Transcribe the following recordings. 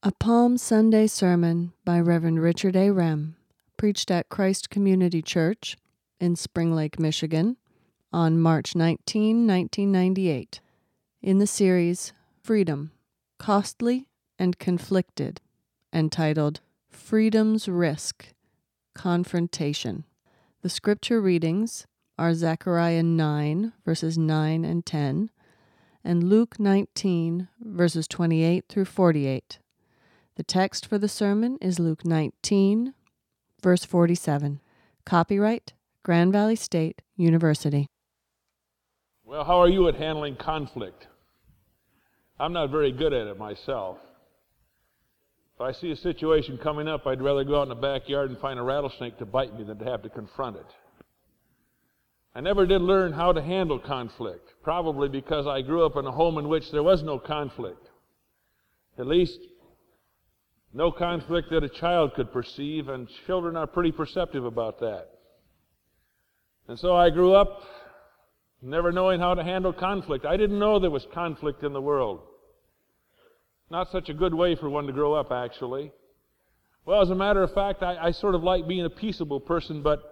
A Palm Sunday sermon by Reverend Richard A. Rem, preached at Christ Community Church in Spring Lake, Michigan, on March 19, 1998, in the series Freedom, Costly and Conflicted, entitled Freedom's Risk, Confrontation. The scripture readings are Zechariah 9, verses 9 and 10, and Luke 19, verses 28 through 48. The text for the sermon is Luke 19, verse 47. Copyright, Grand Valley State University. Well, how are you at handling conflict? I'm not very good at it myself. If I see a situation coming up, I'd rather go out in the backyard and find a rattlesnake to bite me than to have to confront it. I never did learn how to handle conflict, probably because I grew up in a home in which there was no conflict. At least, no conflict that a child could perceive, and children are pretty perceptive about that. And so I grew up never knowing how to handle conflict. I didn't know there was conflict in the world. Not such a good way for one to grow up, actually. Well, as a matter of fact, I sort of like being a peaceable person, but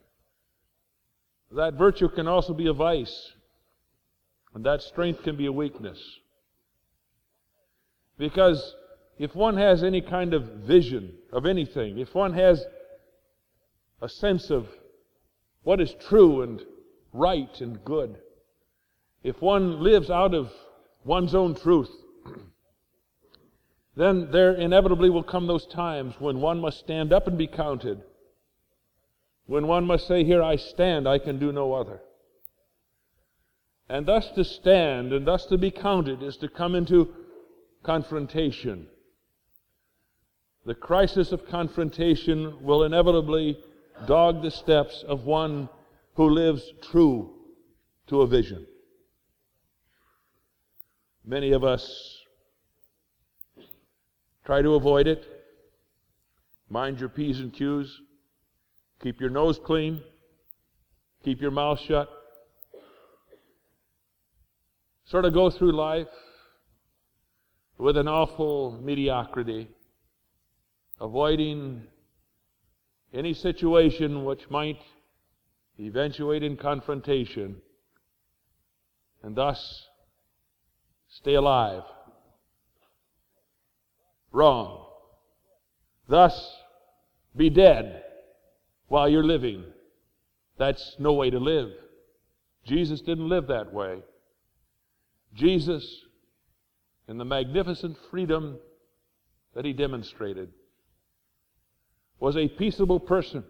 that virtue can also be a vice, and that strength can be a weakness. Because if one has any kind of vision of anything, if one has a sense of what is true and right and good, if one lives out of one's own truth, then there inevitably will come those times when one must stand up and be counted, when one must say, "Here I stand, I can do no other." And thus to stand and thus to be counted is to come into confrontation. The crisis of confrontation will inevitably dog the steps of one who lives true to a vision. Many of us try to avoid it. Mind your P's and Q's. Keep your nose clean. Keep your mouth shut. Sort of go through life with an awful mediocrity, avoiding any situation which might eventuate in confrontation, and thus stay alive. Wrong. Thus be dead while you're living. That's no way to live. Jesus didn't live that way. Jesus, in the magnificent freedom that he demonstrated, was a peaceable person,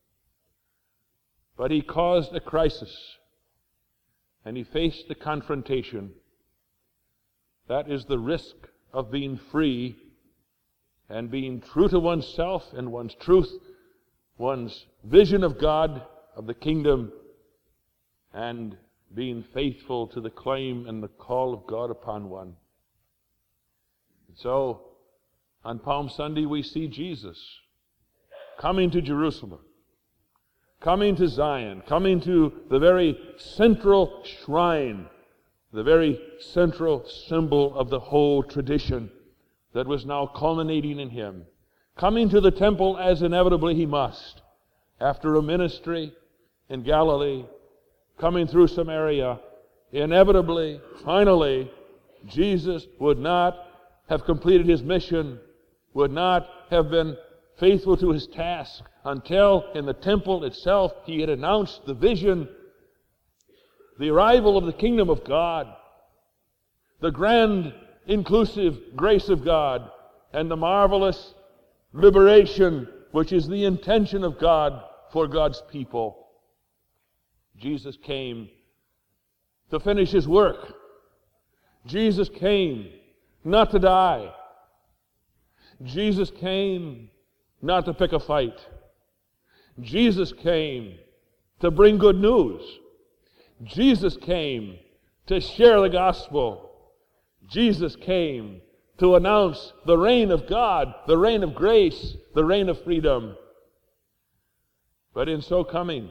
but he caused a crisis, and he faced the confrontation. That is the risk of being free and being true to oneself and one's truth, one's vision of God, of the kingdom, and being faithful to the claim and the call of God upon one. And so, on Palm Sunday, we see Jesus coming to Jerusalem, coming to Zion, coming to the very central shrine, the very central symbol of the whole tradition that was now culminating in him. Coming to the temple as inevitably he must, after a ministry in Galilee, coming through Samaria, inevitably, finally, Jesus would not have completed his mission, would not have been faithful to his task until in the temple itself he had announced the vision, the arrival of the kingdom of God, the grand inclusive grace of God, and the marvelous liberation which is the intention of God for God's people. Jesus came to finish his work. Jesus came not to die. Jesus came not to pick a fight. Jesus came to bring good news. Jesus came to share the gospel. Jesus came to announce the reign of God, the reign of grace, the reign of freedom. But in so coming,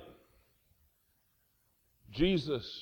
Jesus,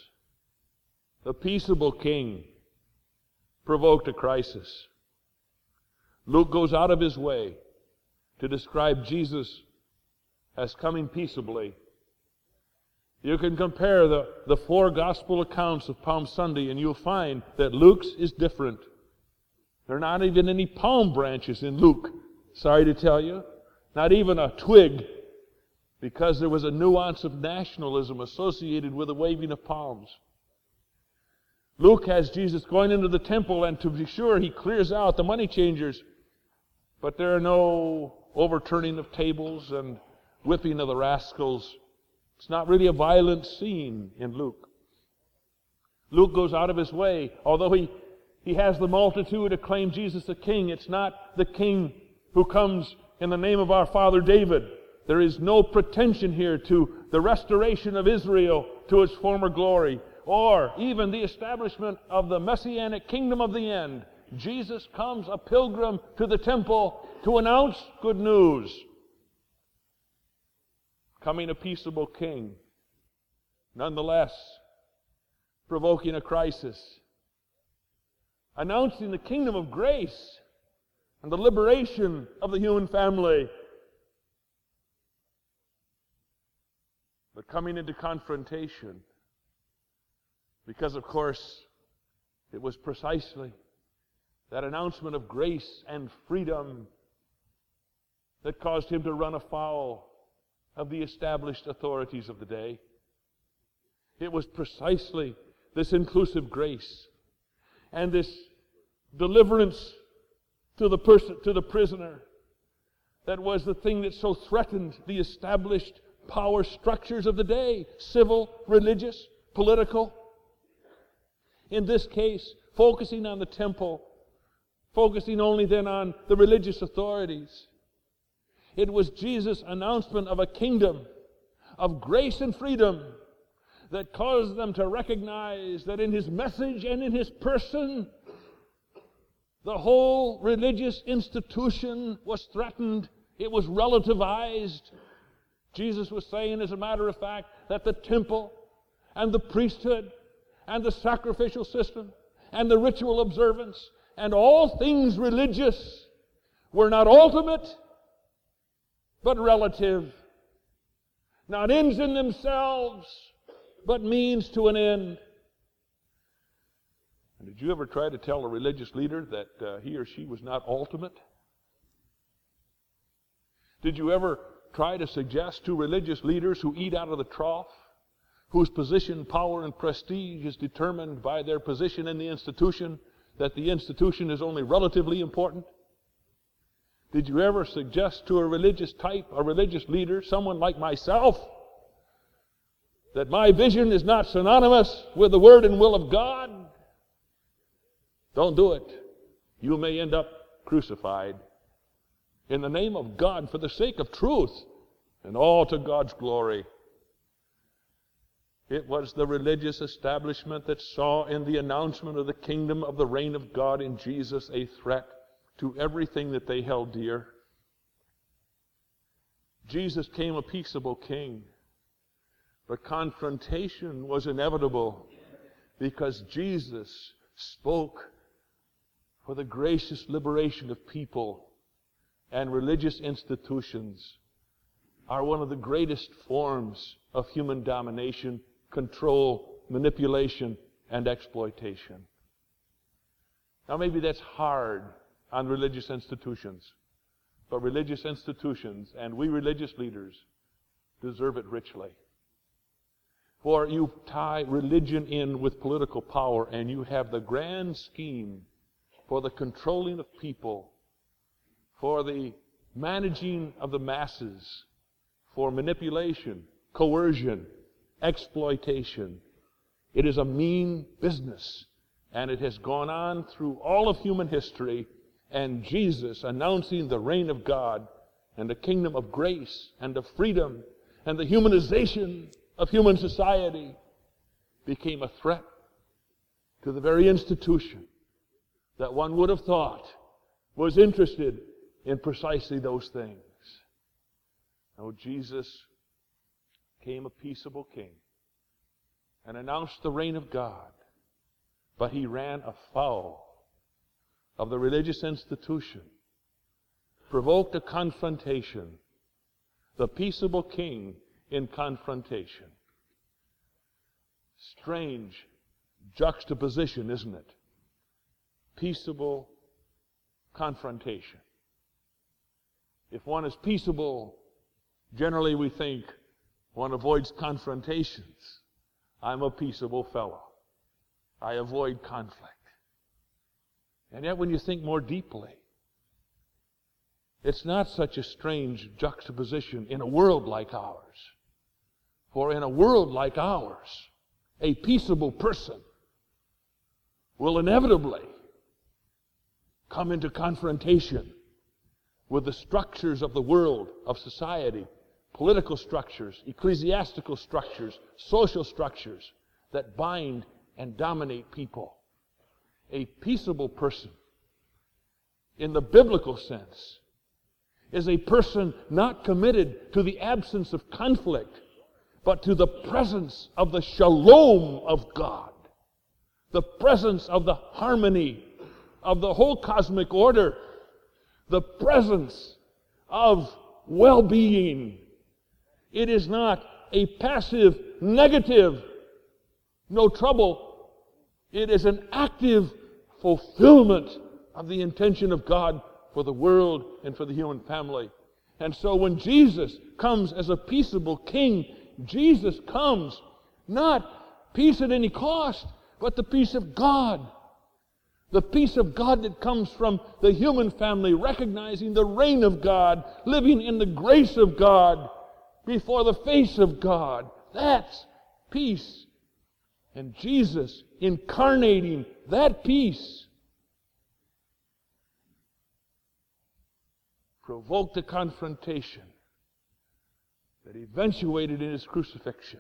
the peaceable King, provoked a crisis. Luke goes out of his way to describe Jesus as coming peaceably. You can compare the four gospel accounts of Palm Sunday, and you'll find that Luke's is different. There are not even any palm branches in Luke, sorry to tell you. Not even a twig, because there was a nuance of nationalism associated with the waving of palms. Luke has Jesus going into the temple, and to be sure, he clears out the money changers, but there are no overturning of tables and whipping of the rascals. It's not really a violent scene in Luke. Luke goes out of his way. Although he has the multitude acclaim Jesus the king, it's not the king who comes in the name of our father David. There is no pretension here to the restoration of Israel to its former glory, or even the establishment of the messianic kingdom of the end. Jesus comes a pilgrim to the temple to announce good news. Coming a peaceable king, nonetheless provoking a crisis. Announcing the kingdom of grace and the liberation of the human family. But coming into confrontation, because of course it was precisely that announcement of grace and freedom that caused him to run afoul of the established authorities of the day. It was precisely this inclusive grace and this deliverance to the prisoner that was the thing that so threatened the established power structures of the day, civil, religious, political. In this case, focusing on the temple, focusing only then on the religious authorities. It was Jesus' announcement of a kingdom of grace and freedom that caused them to recognize that in his message and in his person, the whole religious institution was threatened. It was relativized. Jesus was saying, as a matter of fact, that the temple and the priesthood and the sacrificial system and the ritual observance and all things religious were not ultimate, but relative. Not ends in themselves, but means to an end. And did you ever try to tell a religious leader that he or she was not ultimate? Did you ever try to suggest to religious leaders who eat out of the trough, whose position, power, and prestige is determined by their position in the institution, that the institution is only relatively important? Did you ever suggest to a religious type, a religious leader, someone like myself, that my vision is not synonymous with the Word and will of God? Don't do it. You may end up crucified in the name of God for the sake of truth and all to God's glory. It was the religious establishment that saw in the announcement of the kingdom of the reign of God in Jesus a threat to everything that they held dear. Jesus came a peaceable king, but confrontation was inevitable because Jesus spoke for the gracious liberation of people, and religious institutions are one of the greatest forms of human domination, control, manipulation, and exploitation. Now maybe that's hard on religious institutions, but religious institutions and we religious leaders deserve it richly. For you tie religion in with political power and you have the grand scheme for the controlling of people, for the managing of the masses, for manipulation, coercion, exploitation. It is a mean business, and it has gone on through all of human history, and Jesus announcing the reign of God and the kingdom of grace and of freedom and the humanization of human society became a threat to the very institution that one would have thought was interested in precisely those things. Oh, Jesus came a peaceable king and announced the reign of God, but he ran afoul of the religious institution provoked a confrontation. The peaceable king in confrontation. Strange juxtaposition, isn't it? Peaceable confrontation. If one is peaceable, generally we think one avoids confrontations. I'm a peaceable fellow. I avoid conflict. And yet when you think more deeply, it's not such a strange juxtaposition in a world like ours. For in a world like ours, a peaceable person will inevitably come into confrontation with the structures of the world, of society, political structures, ecclesiastical structures, social structures that bind and dominate people. A peaceable person, in the biblical sense, is a person not committed to the absence of conflict, but to the presence of the shalom of God, the presence of the harmony of the whole cosmic order, the presence of well-being. It is not a passive, negative, no trouble. It is an active fulfillment of the intention of God for the world and for the human family. And so when Jesus comes as a peaceable king, Jesus comes not peace at any cost, but the peace of God. The peace of God that comes from the human family, recognizing the reign of God, living in the grace of God, before the face of God. That's peace. And Jesus incarnating that peace provoked a confrontation that eventuated in his crucifixion.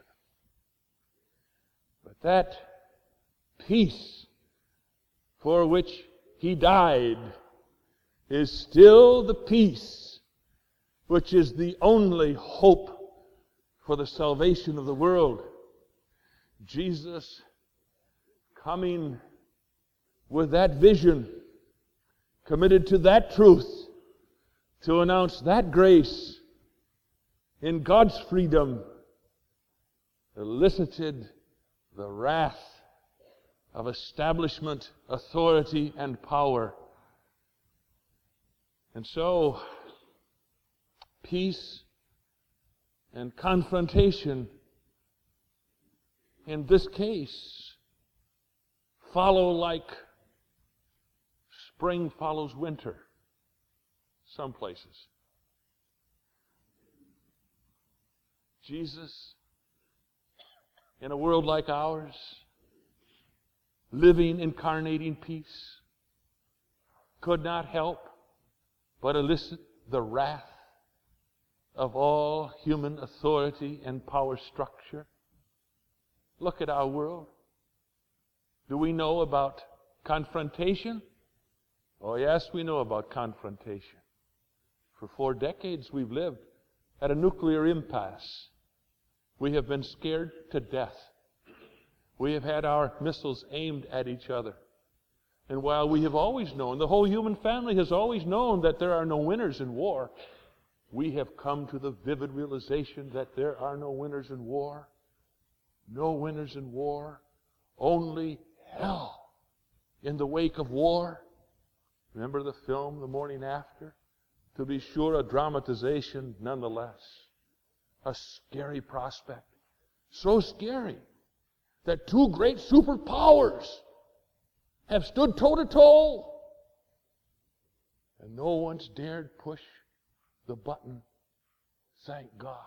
But that peace for which he died is still the peace which is the only hope for the salvation of the world. Jesus coming with that vision, committed to that truth, to announce that grace in God's freedom, elicited the wrath of establishment, authority, and power. And so, peace and confrontation in this case follow like spring follows winter, some places. Jesus, in a world like ours, living, incarnating peace, could not help but elicit the wrath of all human authority and power structure. Look at our world. Do we know about confrontation? Oh yes, we know about confrontation. For 4 decades we've lived at a nuclear impasse. We have been scared to death. We have had our missiles aimed at each other. And while we have always known, the whole human family has always known that there are no winners in war, we have come to the vivid realization that there are no winners in war. No winners in war. Only hell in the wake of war. Remember the film, The Morning After? To be sure, a dramatization nonetheless. A scary prospect. So scary that 2 great superpowers have stood toe-to-toe. And no one's dared push the button. Thank God.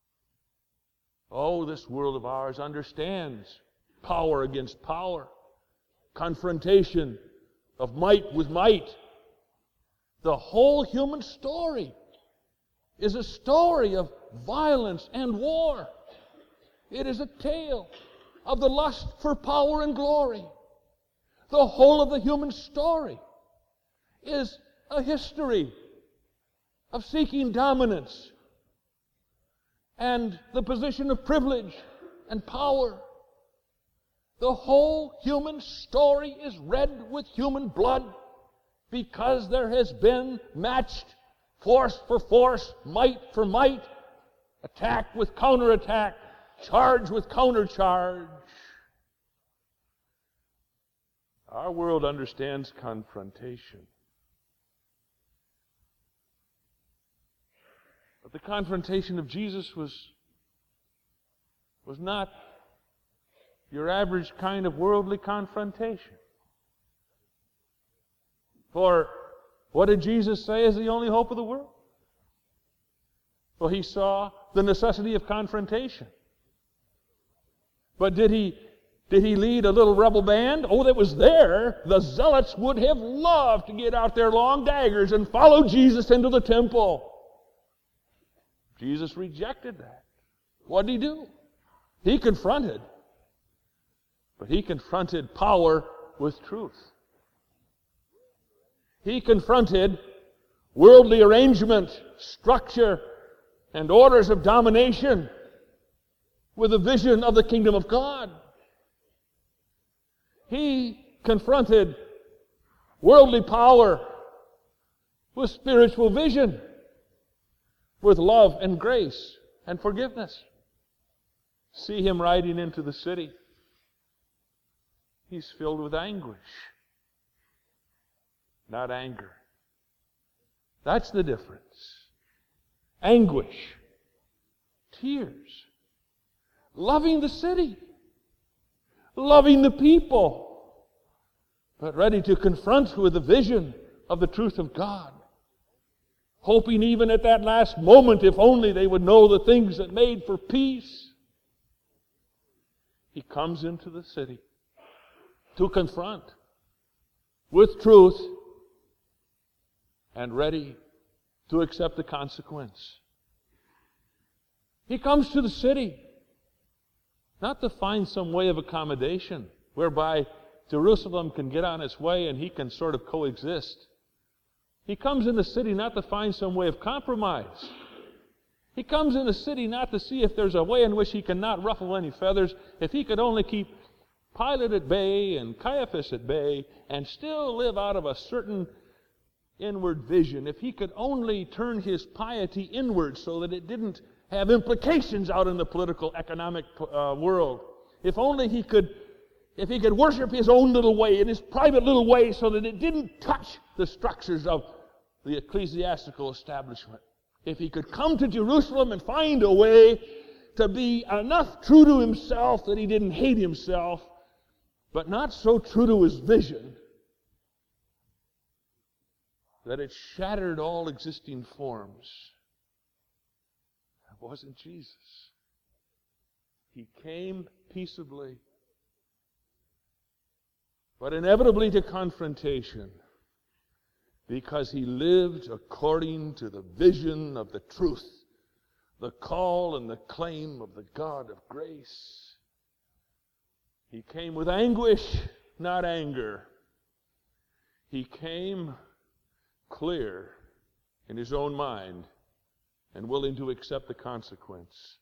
Oh, this world of ours understands power against power, confrontation of might with might. The whole human story is a story of violence and war. It is a tale of the lust for power and glory. The whole of the human story is a history of seeking dominance and the position of privilege and power. The whole human story is red with human blood because there has been matched Force for force, might for might, attack with counterattack, charge with countercharge. Our world understands confrontation. But the confrontation of Jesus was not your average kind of worldly confrontation. For what did Jesus say is the only hope of the world? Well, he saw the necessity of confrontation. But did he lead a little rebel band? Oh, that was there. The zealots would have loved to get out their long daggers and follow Jesus into the temple. Jesus rejected that. What did he do? He confronted. But he confronted power with truth. He confronted worldly arrangement, structure, and orders of domination with a vision of the kingdom of God. He confronted worldly power with spiritual vision, with love and grace and forgiveness. See him riding into the city. He's filled with anguish, not anger. That's the difference. Anguish, tears, loving the city, loving the people, but ready to confront with the vision of the truth of God, hoping even at that last moment, if only they would know the things that made for peace. He comes into the city to confront with truth and ready to accept the consequence. He comes to the city not to find some way of accommodation whereby Jerusalem can get on its way and he can sort of coexist. He comes in the city not to find some way of compromise. He comes in the city not to see if there's a way in which he cannot ruffle any feathers, if he could only keep Pilate at bay and Caiaphas at bay and still live out of a certain inward vision, if he could only turn his piety inward so that it didn't have implications out in the political, economic world. If only he could worship his own little way, in his private little way, so that it didn't touch the structures of the ecclesiastical establishment. If he could come to Jerusalem and find a way to be enough true to himself that he didn't hate himself, but not so true to his vision that it shattered all existing forms. That wasn't Jesus. He came peaceably, but inevitably to confrontation, because he lived according to the vision of the truth, the call and the claim of the God of grace. He came with anguish, not anger. He came clear in his own mind and willing to accept the consequence.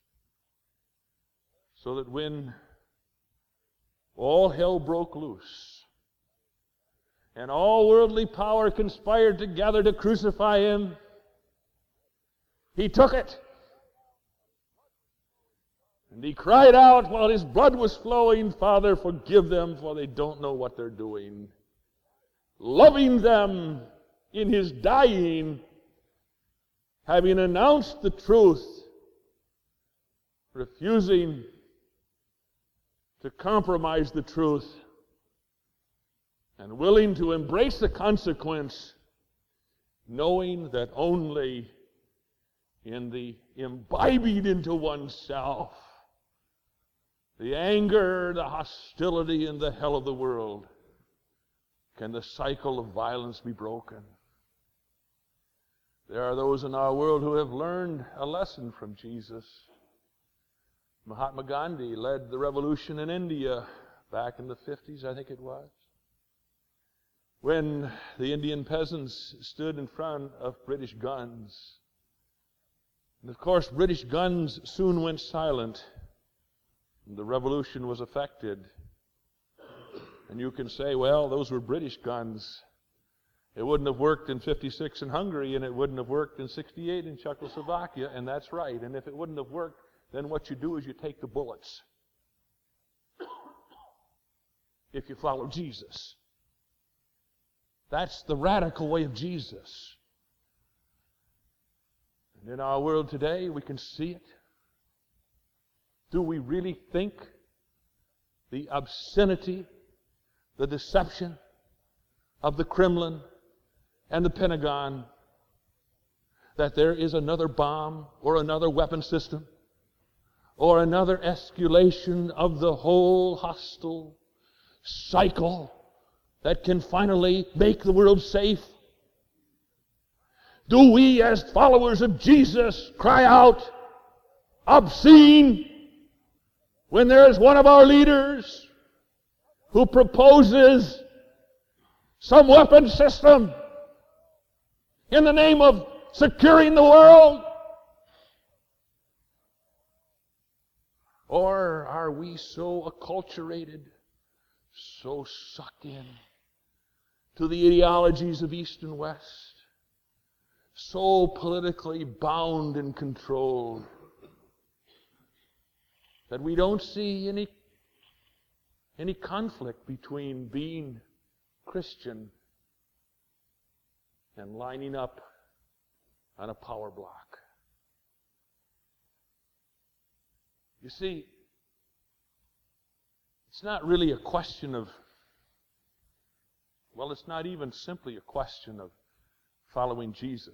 So that when all hell broke loose and all worldly power conspired together to crucify him, he took it. And he cried out while his blood was flowing, "Father, forgive them, for they don't know what they're doing." Loving them in his dying, having announced the truth, refusing to compromise the truth, and willing to embrace the consequence, knowing that only in the imbibing into oneself the anger, the hostility, and the hell of the world can the cycle of violence be broken. There are those in our world who have learned a lesson from Jesus. Mahatma Gandhi led the revolution in India back in the 50s, I think it was, when the Indian peasants stood in front of British guns. And of course, British guns soon went silent, and the revolution was affected. And you can say, well, those were British guns. It wouldn't have worked in 56 in Hungary, and it wouldn't have worked in 68 in Czechoslovakia, and that's right. And if it wouldn't have worked, then what you do is you take the bullets. If you follow Jesus. That's the radical way of Jesus. And in our world today, we can see it. Do we really think the obscenity, the deception of the Kremlin and the Pentagon, that there is another bomb or another weapon system or another escalation of the whole hostile cycle that can finally make the world safe? Do we, as followers of Jesus, cry out, obscene, when there is one of our leaders who proposes some weapon system in the name of securing the world? Or are we so acculturated, so sucked in to the ideologies of East and West, so politically bound and controlled, that we don't see any conflict between being Christian and lining up on a power block? You see, it's not really a question of, well, it's not even simply a question of following Jesus.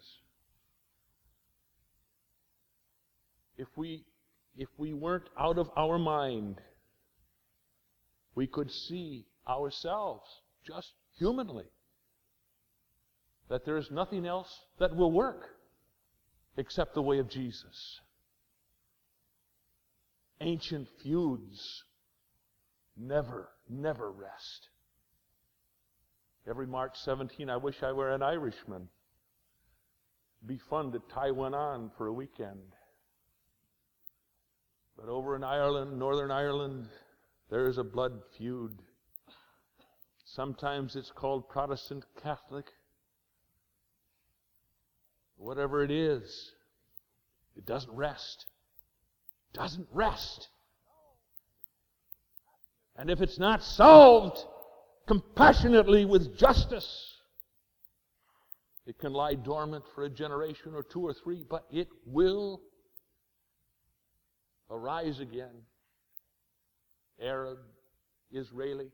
If we weren't out of our mind, we could see ourselves, just humanly, that there is nothing else that will work except the way of Jesus. Ancient feuds never rest. Every March 17, I wish I were an Irishman. It'd be fun to tie one on for a weekend. But over in Ireland, Northern Ireland, there is a blood feud. Sometimes it's called Protestant Catholic. Whatever it is, it doesn't rest. Doesn't rest. And if it's not solved compassionately with justice, it can lie dormant for a generation or two or three, but it will arise again. Arab, Israeli,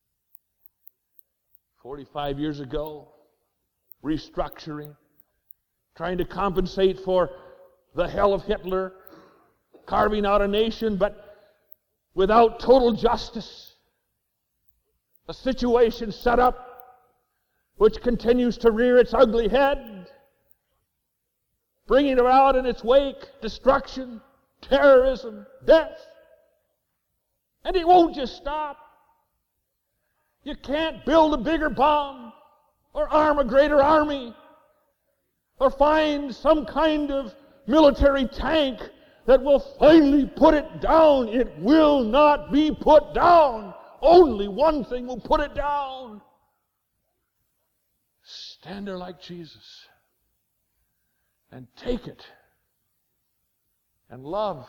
45 years ago, restructuring, trying to compensate for the hell of Hitler, carving out a nation, but without total justice. A situation set up which continues to rear its ugly head, bringing about in its wake destruction, terrorism, death. And it won't just stop. You can't build a bigger bomb or arm a greater army or find some kind of military tank that will finally put it down. It will not be put down. Only one thing will put it down. Stand there like Jesus and take it and love.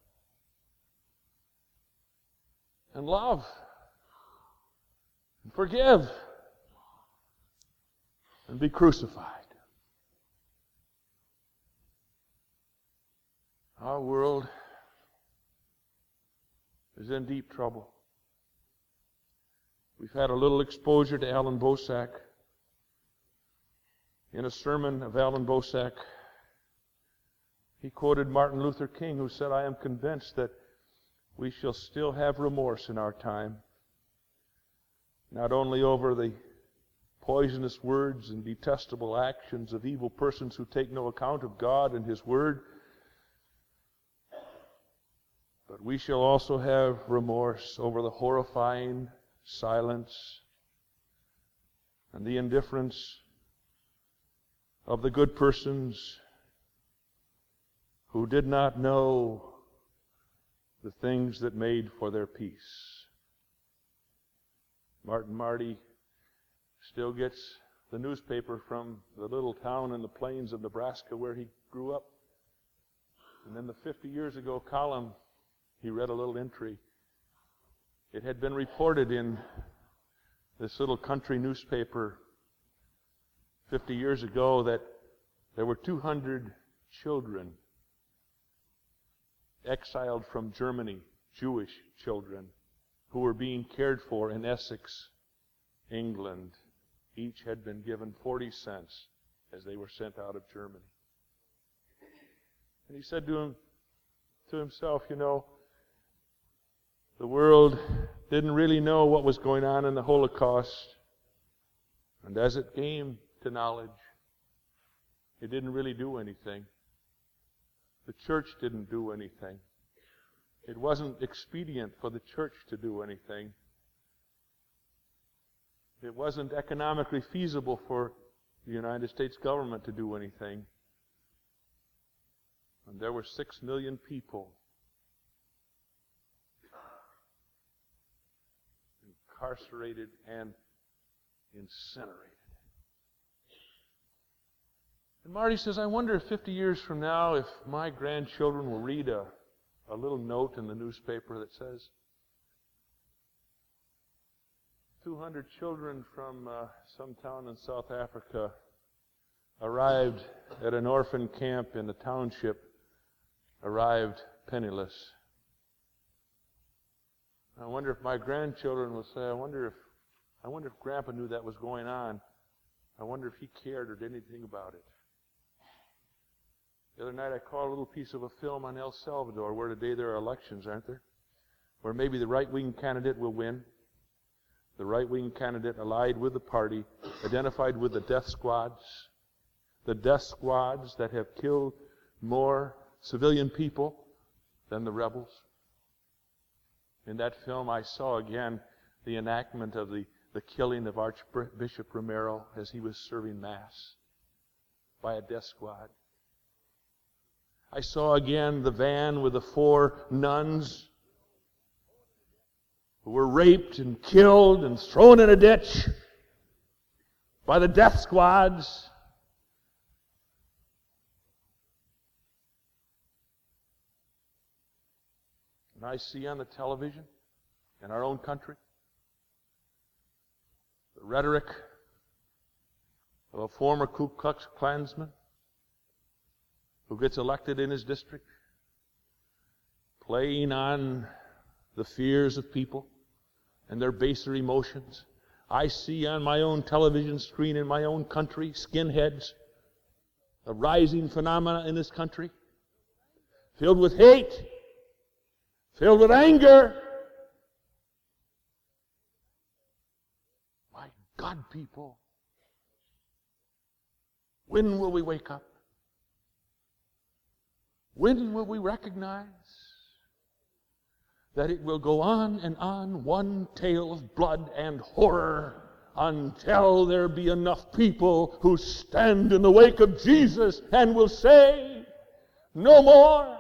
And love. And forgive. And be crucified. Our world is in deep trouble. We've had a little exposure to Alan Bosak. In a sermon of Alan Bosak, he quoted Martin Luther King, who said, "I am convinced that we shall still have remorse in our time, not only over the poisonous words and detestable actions of evil persons who take no account of God and His Word, but we shall also have remorse over the horrifying silence and the indifference of the good persons who did not know the things that made for their peace." Martin Marty still gets the newspaper from the little town in the plains of Nebraska where he grew up. And in the 50 years ago column, he read a little entry. It had been reported in this little country newspaper 50 years ago that there were 200 children exiled from Germany, Jewish children, who were being cared for in Essex, England. Each had been given 40 cents as they were sent out of Germany. And he said to himself, you know, the world didn't really know what was going on in the Holocaust. And as it came to knowledge, it didn't really do anything. The church didn't do anything. It wasn't expedient for the church to do anything. It wasn't economically feasible for the United States government to do anything. And there were 6 million people incarcerated and incinerated. And Marty says, I wonder if 50 years from now, if my grandchildren will read a little note in the newspaper that says, 200 children from some town in South Africa arrived at an orphan camp in the township, arrived penniless. I wonder if my grandchildren will say, I wonder if Grandpa knew that was going on. I wonder if he cared or did anything about it. The other night I caught a little piece of a film on El Salvador, where today there are elections, aren't there? Where maybe the right-wing candidate will win. The right-wing candidate allied with the party, identified with the death squads that have killed more civilian people than the rebels. In that film I saw again the enactment of the killing of Archbishop Romero as he was serving Mass by a death squad. I saw again the van with the 4 nuns who were raped and killed and thrown in a ditch by the death squads. And I see on the television in our own country the rhetoric of a former Ku Klux Klansman who gets elected in his district, playing on the fears of people and their baser emotions. I see on my own television screen in my own country, skinheads, a rising phenomena in this country, filled with hate, filled with anger. My God, people, when will we wake up? When will we recognize that it will go on and on, one tale of blood and horror, until there be enough people who stand in the wake of Jesus and will say, no more.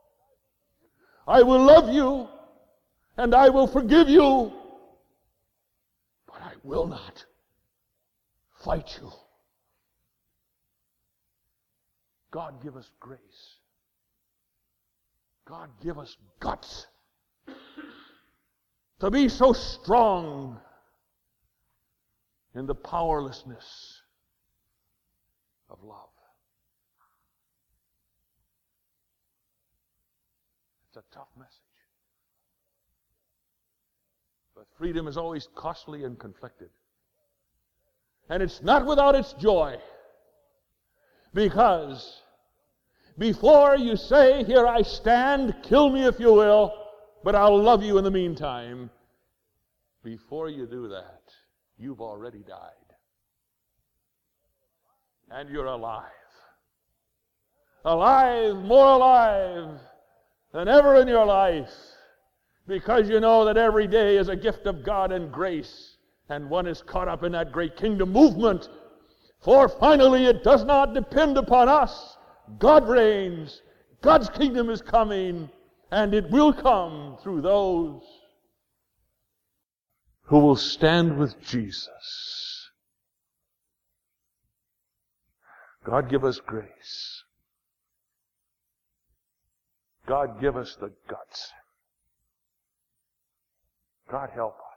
I will love you and I will forgive you, but I will not fight you. God give us grace. God give us guts to be so strong in the powerlessness of love. It's a tough message. But freedom is always costly and conflicted. And it's not without its joy. Because before you say, here I stand, kill me if you will, but I'll love you in the meantime, before you do that, you've already died. And you're alive. Alive, more alive than ever in your life, because you know that every day is a gift of God and grace, and one is caught up in that great kingdom movement. For finally it does not depend upon us. God reigns. God's kingdom is coming, and it will come through those who will stand with Jesus God give us grace. God give us the guts. God help us.